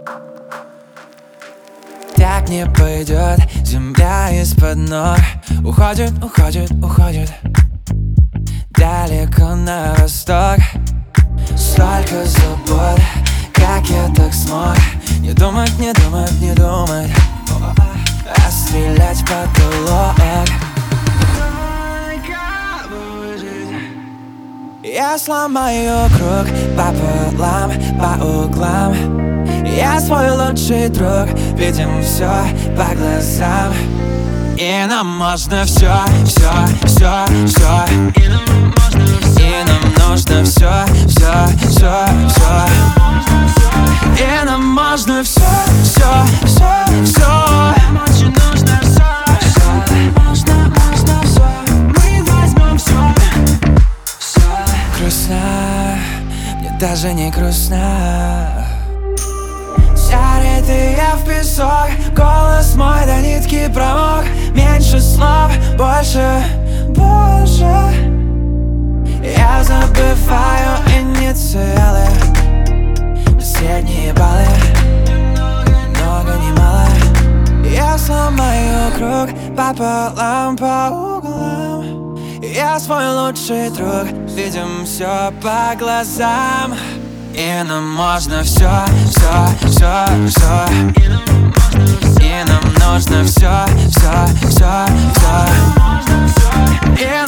Так не пойдет, земля из-под ног уходит, уходит, уходит далеко на восток. Столько забот, как я так смог не думать, не думать, не думать, а стрелять в потолок. Я сломаю круг пополам, по углам. Я свой лучший друг, видим все по глазам. И нам можно все, все, все, все. И нам нужно все, все, все, все. И нам можно все, все, все, все. Нам очень нужно все, можно все. Мы возьмем все. Грустно, мне даже не грустно. Зарытый я в песок, голос мой до нитки промок. Меньше слов, больше, больше. Я забываю инициалы, последние баллы, много не мало. Я сломаю круг пополам, по углам. Я свой лучший друг, видим все по глазам. И нам можно все, все, все, все. И нам нужно все, все, все, все.